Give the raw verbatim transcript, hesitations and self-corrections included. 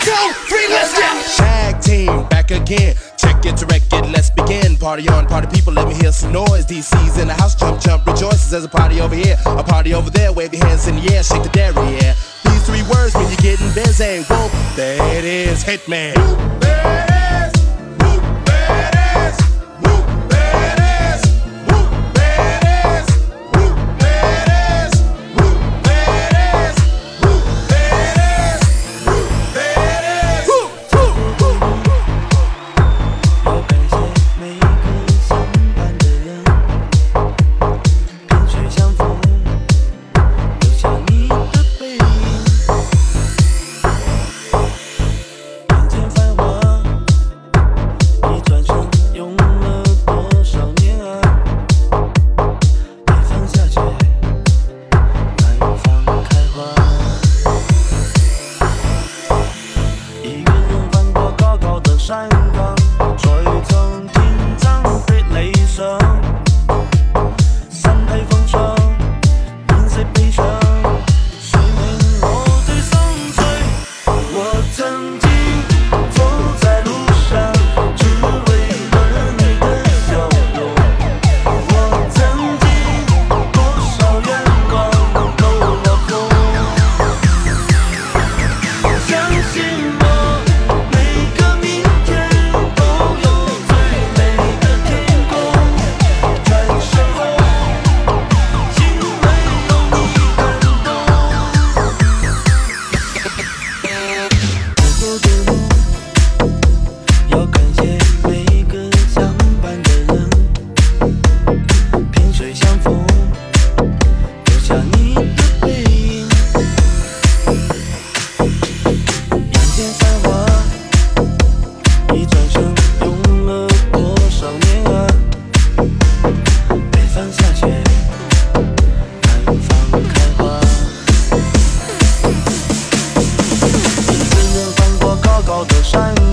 two, three, let's get tag team back again. Check it to wreck it, let's begin. Party on, party people, let me hear some noise. D C's in the house, jump, jump, rejoices. There's a party over here, a party over there. Wave your hands in the air, shake the dairy, yeah. These three words mean you're getting busy. Whoop, there it is, Hitman. Whoop, there it is. Whoop, there it is. Whoop, there it is. Whoop, there it is. Whoop, there it is. Whoop, there it is. Whoop, there it is. Whoop, there it is. Whoop, whoop, whoop. 要感谢每个相伴的人，萍水相逢，留下你的背影。人间繁华，一转身用了多少年啊？北方下雪，南方开花。一个人翻过高高的山岗，吹成庭长的雷声，三陪风霜，饮水悲伤，水面我对上吹。我曾经走在路上，只为了你的笑容。我曾经多少愿望漏了风。相信我，每个明天都有最美的天空。转身后，因为有你感动。走的路，要感谢每个相伴的人，萍水相逢，留下你的背影。人间繁华，一转身用了多少年啊？北方下雪，南方开花。一个人翻过高高的山